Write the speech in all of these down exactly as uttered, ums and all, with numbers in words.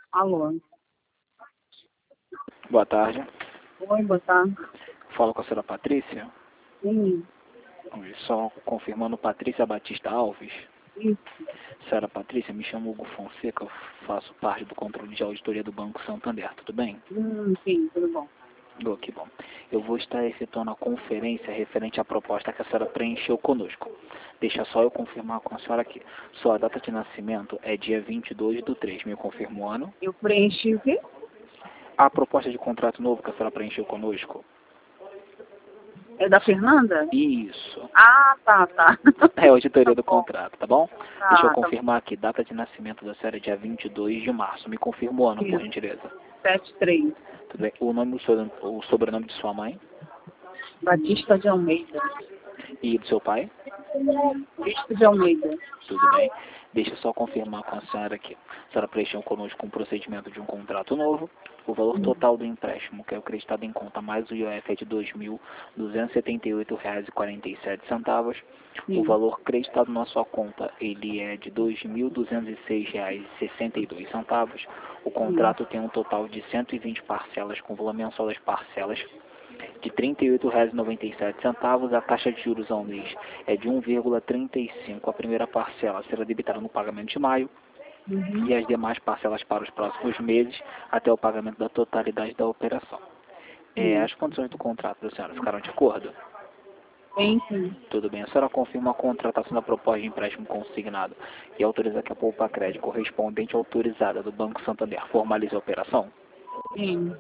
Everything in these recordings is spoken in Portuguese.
Alô. Boa tarde. Oi, boa tarde. Falo com a senhora Patrícia. Sim, Oi, só confirmando, Patrícia Batista Alves. isso. Senhora Patrícia, me chamo Hugo Fonseca, eu faço parte do controle de auditoria do Banco Santander, tudo bem? Hum, sim, tudo bom. Oh, que bom. Eu vou estar efetuando a conferência referente à proposta que a senhora preencheu conosco. Deixa só eu confirmar com a senhora aqui. Sua data de nascimento é dia vinte e dois do três, me confirma o ano. Eu preenchi o quê? A proposta de contrato novo que a senhora preencheu conosco. É da Fernanda? Isso. Ah, tá, tá. É a auditoria Tá do bom. contrato, tá bom? Tá, Deixa eu tá confirmar aqui. Data de nascimento da senhora é dia vinte e dois de março. Me confirma o ano, por Isso. gentileza. sete três. Tudo bem? O nome, do seu- o sobrenome de sua mãe Batista de Almeida. e do seu pai? Batista de Almeida. Tudo bem? Deixa eu só confirmar com a senhora aqui. A senhora preencheu conosco um procedimento de um contrato novo. O valor total do empréstimo, que é o acreditado em conta, mais o I O F é de dois mil duzentos e setenta e oito reais e quarenta e sete centavos. O Sim. valor creditado na sua conta, ele é de dois mil duzentos e seis reais e sessenta e dois centavos. O Sim. contrato tem um total de cento e vinte parcelas, com valor mensal das parcelas de trinta e oito reais e noventa e sete centavos. A taxa de juros ao mês é de um vírgula trinta e cinco. A primeira parcela será debitada no pagamento de maio Uhum. e as demais parcelas para os próximos meses até o pagamento da totalidade da operação. É, Sim. as condições do contrato da senhora ficaram de acordo? Sim, sim. Tudo bem. A senhora confirma a contratação da proposta de empréstimo consignado e autoriza que a Poupa Crédito correspondente autorizada do Banco Santander formalize a operação? Sim.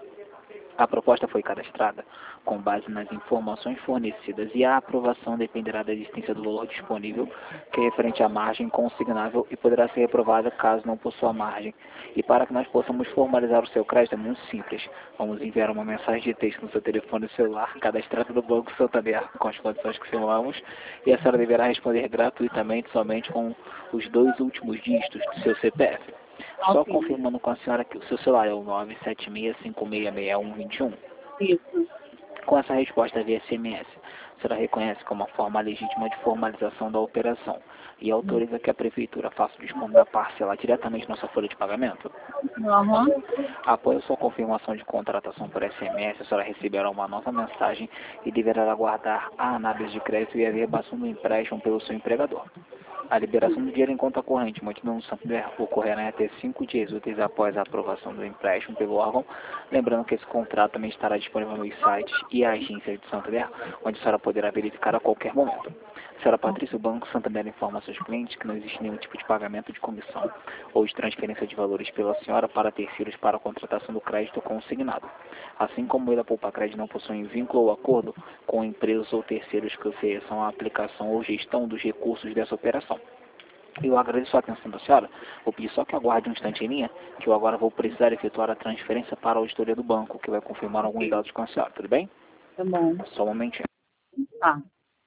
A proposta foi cadastrada com base nas informações fornecidas e a aprovação dependerá da existência do valor disponível, que é referente à margem consignável e poderá ser reprovada caso não possua margem. E para que nós possamos formalizar o seu crédito é muito simples. Vamos enviar uma mensagem de texto no seu telefone celular cadastrado no Banco Santander com as condições que simulamos e a senhora deverá responder gratuitamente somente com os dois últimos dígitos do seu C P F. Só Ok. confirmando com a senhora que o seu celular é o nove sete seis cinco seis seis um dois um. Isso. Com essa resposta via S M S, a senhora reconhece como uma forma legítima de formalização da operação e autoriza que a Prefeitura faça o desconto da parcela diretamente na sua folha de pagamento? Aham. Após a sua confirmação de contratação por S M S, a senhora receberá uma nova mensagem e deverá aguardar a análise de crédito e a verbação do empréstimo pelo seu empregador. A liberação do dinheiro em conta corrente, mantido no Santander, ocorrerá em até cinco dias úteis após a aprovação do empréstimo pelo órgão. Lembrando que esse contrato também estará disponível nos sites e agências de Santander, onde a senhora poderá verificar a qualquer momento. Senhora Patrícia, o Banco Santander informa seus clientes que não existe nenhum tipo de pagamento de comissão ou de transferência de valores pela senhora para terceiros para a contratação do crédito consignado. Assim como ele, a Poupa Crédito não possui vínculo ou acordo com empresas ou terceiros que ofereçam a aplicação ou gestão dos recursos dessa operação. Eu agradeço a atenção da senhora. Vou pedir só que aguarde um instante em linha, que eu agora vou precisar efetuar a transferência para a auditoria do banco, que vai confirmar alguns Ok. dados com a senhora, tudo bem? Tá bom. Só um momentinho. Tá.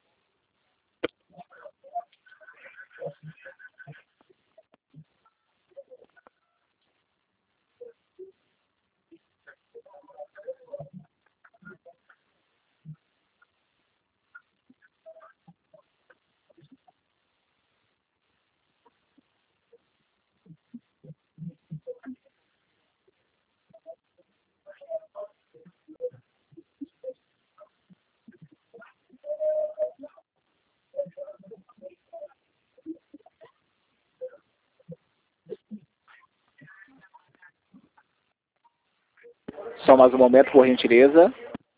Só mais um momento, por gentileza.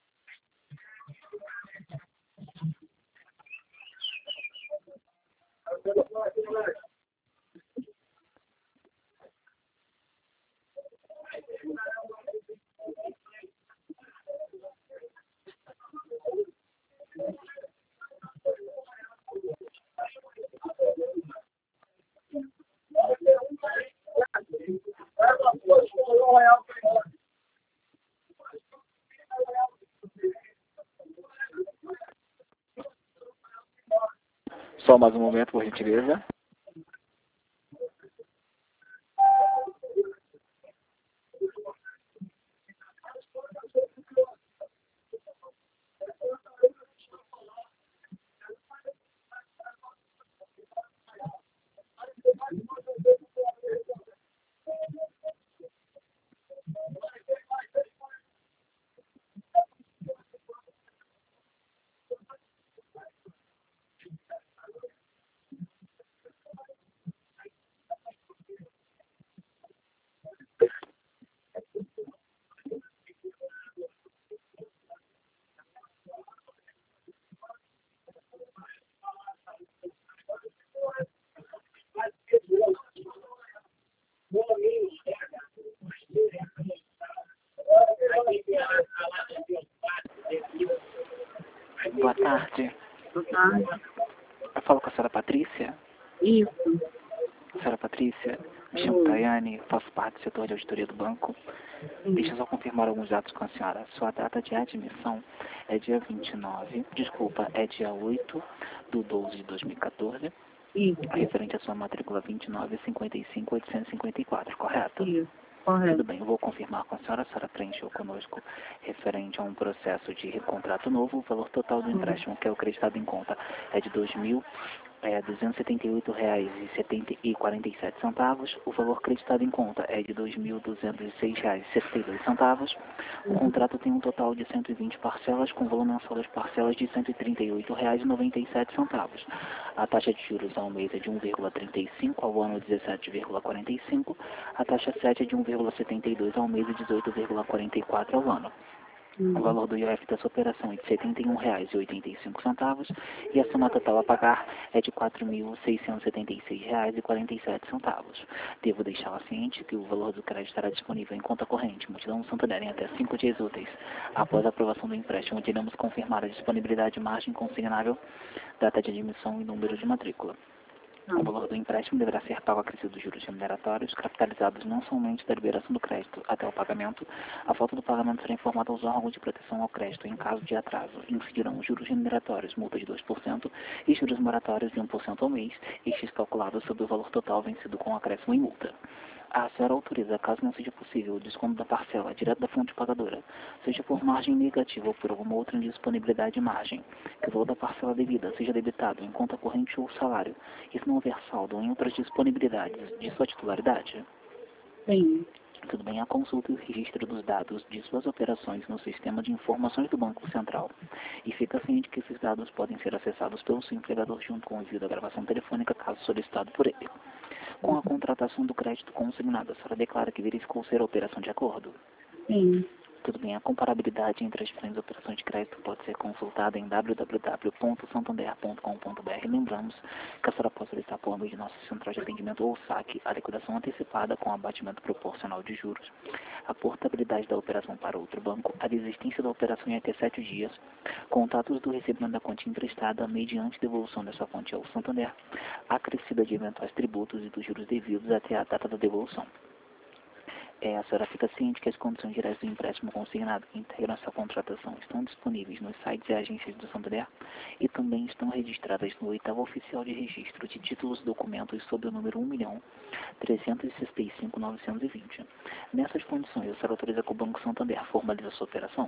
Só mais um momento, por gentileza. tarde. Boa tarde. Eu falo com a senhora Patrícia. Isso. Senhora Patrícia, me chamo Oi. Tayane, faço parte do setor de auditoria do banco. Deixa eu só confirmar alguns dados com a senhora. Sua data de admissão é dia vinte e nove, desculpa, é dia oito do doze de dois mil e quatorze, Isso. referente à sua matrícula vinte e nove cinquenta e cinco oitocentos e cinquenta e quatro, correto? Isso. Tudo Correto. bem, eu vou confirmar com a senhora. A senhora preencheu conosco referente a um processo de contrato novo. O valor total do empréstimo que é acreditado em conta é de dois mil duzentos e setenta e oito reais e quarenta e sete centavos. O valor acreditado em conta é de dois mil duzentos e seis reais e sessenta e dois centavos. O contrato tem um total de cento e vinte parcelas, com valor mensal das parcelas de cento e trinta e oito reais e noventa e sete centavos. A taxa de juros ao mês é de um vírgula trinta e cinco, ao ano dezessete vírgula quarenta e cinco. A taxa sete é de um vírgula setenta e dois ao mês e dezoito vírgula quarenta e quatro ao ano. O valor do I O F dessa operação é de setenta e um reais e oitenta e cinco centavos e a soma total a pagar é de quatro mil seiscentos e setenta e seis reais e quarenta e sete centavos. Devo deixá-la ciente que o valor do crédito estará disponível em conta corrente Multidão Santander em até cinco dias úteis. Após a aprovação do empréstimo, iremos confirmar a disponibilidade de margem consignável, data de admissão e número de matrícula. O valor do empréstimo deverá ser pago acrescido dos juros remuneratórios, capitalizados não somente da liberação do crédito até o pagamento. A falta do pagamento será informada aos órgãos de proteção ao crédito. Em caso de atraso, incidirão os juros remuneratórios, multa de dois por cento e juros moratórios de um por cento ao mês, estes calculados sobre o valor total vencido com acréscimo e multa. A senhora autoriza, caso não seja possível, o desconto da parcela direto da fonte pagadora, seja por margem negativa ou por alguma outra indisponibilidade de margem, que o valor da parcela devida seja debitado em conta corrente ou salário, e se não houver saldo em outras disponibilidades de sua titularidade? Sim. Tudo bem, a consulta e o registro dos dados de suas operações no sistema de informações do Banco Central. E fica ciente que esses dados podem ser acessados pelo seu empregador junto com o envio da gravação telefônica, caso solicitado por ele. Com a contratação do crédito consignado, a senhora declara que verificou ser a operação de acordo? Sim. Tudo bem, a comparabilidade entre as diferentes operações de crédito pode ser consultada em w w w ponto santander ponto com ponto b r. Lembramos que a senhora pode solicitar por meio de nossa central de atendimento ou saque a liquidação antecipada com abatimento proporcional de juros, a portabilidade da operação para outro banco, a desistência da operação em até sete dias, contatos do recebimento da quantia emprestada mediante devolução dessa quantia ao Santander, acrescida de eventuais tributos e dos juros devidos até a data da devolução. É, a senhora fica ciente que as condições gerais do empréstimo consignado que integram essa contratação estão disponíveis nos sites e agências do Santander e também estão registradas no oitavo oficial de registro de títulos e documentos sob o número um milhão trezentos e sessenta e cinco mil novecentos e vinte. Nessas condições, a senhora autoriza que o Banco Santander formalize a sua operação?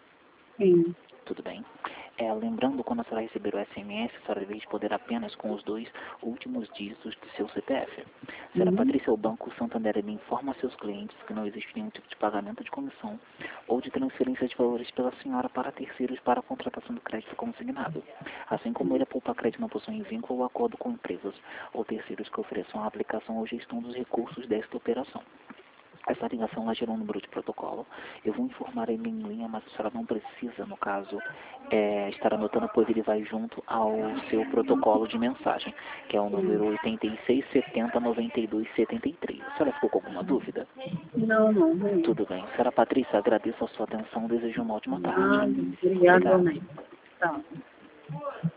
Sim. Tudo bem. É, lembrando, quando a senhora receber o S M S, a senhora deve responder apenas com os dois últimos dígitos do seu C P F. Senhora Uhum. Patrícia, o Banco Santander ele informa a seus clientes que não existe nenhum tipo de pagamento de comissão ou de transferência de valores pela senhora para terceiros para a contratação do crédito consignado. Assim como ele, a Poupa Crédito não possui vínculo ou acordo com empresas ou terceiros que ofereçam a aplicação ou gestão dos recursos desta operação. Essa ligação lá gerou um número de protocolo. Eu vou informar ele em linha, mas a senhora não precisa, no caso, é, estar anotando, pois ele vai junto ao seu protocolo de mensagem, que é o número oitenta e seis, setenta, noventa e dois, setenta e três. A senhora ficou com alguma dúvida? Não, não. não. Tudo bem. Senhora Patrícia, agradeço a sua atenção. Desejo uma ótima tarde. Ah, obrigado, Obrigado. também. Tá.